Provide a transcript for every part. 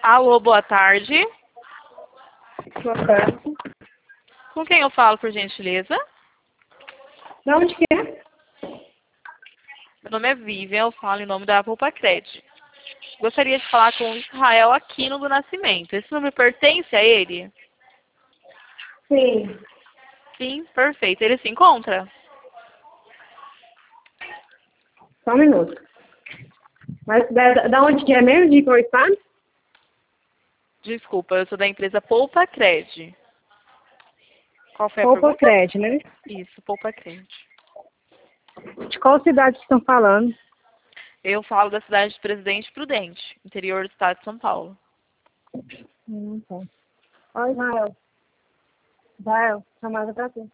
Alô, boa tarde. Boa tarde. Com quem eu falo, por gentileza? De onde que é? Meu nome é Vivian, eu falo em nome da Poupa-Cred. Gostaria de falar com o Israel Aquino do Nascimento. Esse número pertence a ele? Sim. Sim, perfeito. Ele se encontra? Só um minuto. Mas da onde que é mesmo? De qual estado? Desculpa, eu sou da empresa Poupa-Cred. Qual foi a Poupa pergunta? Cred, né? Isso, Poupa-Cred. De qual cidade vocês estão falando? Eu falo da cidade de Presidente Prudente, interior do estado de São Paulo. Tá. Oi, Israel. Israel, chamada pra tu.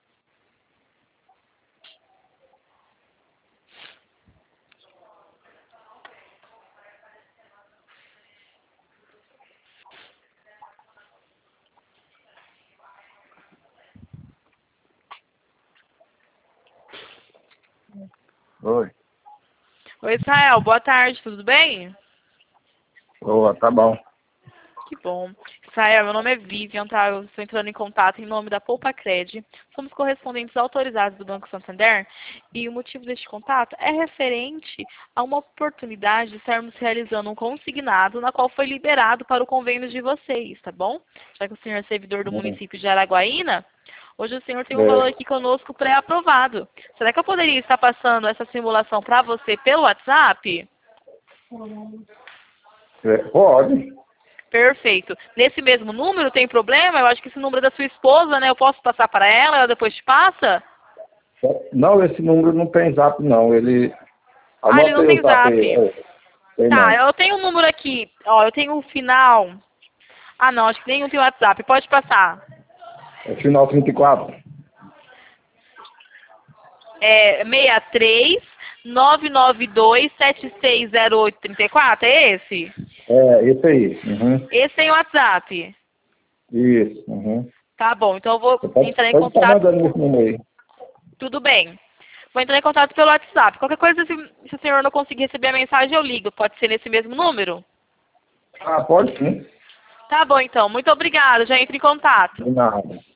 Oi. Oi, Israel, boa tarde, tudo bem? Boa, tá bom. Que bom. Israel, meu nome é Vivian, tá? Eu estou entrando em contato em nome da Poupa-Cred. Somos correspondentes autorizados do Banco Santander e o motivo deste contato é referente a uma oportunidade de estarmos realizando um consignado na qual foi liberado para o convênio de vocês, tá bom? Já que o senhor é servidor do município de Araguaína, hoje o senhor tem um valor aqui conosco pré-aprovado. Será que eu poderia estar passando essa simulação para você pelo WhatsApp? Pode. Perfeito. Nesse mesmo número tem problema? Eu acho que esse número é da sua esposa, né? Eu posso passar para ela depois te passa? Não, esse número não tem zap, não. Ele Ele não anotei tem o zap aí. zap. Tem Tá, não. eu tenho um número aqui. Ó, eu tenho o final. Ah, não, acho que nenhum tem WhatsApp. Pode passar. É final 34. É 63 992 760834, é esse? É, esse aí. Uhum. Esse tem WhatsApp. Isso. Uhum. Tá bom, então eu vou Você pode entrar em estar contato. mandando nesse número aí. Tudo bem. Vou entrar em contato pelo WhatsApp. Qualquer coisa, se o senhor não conseguir receber a mensagem, eu ligo. Pode ser nesse mesmo número? Ah, pode sim. Tá bom, então. Muito obrigada. Já entro em contato. De nada.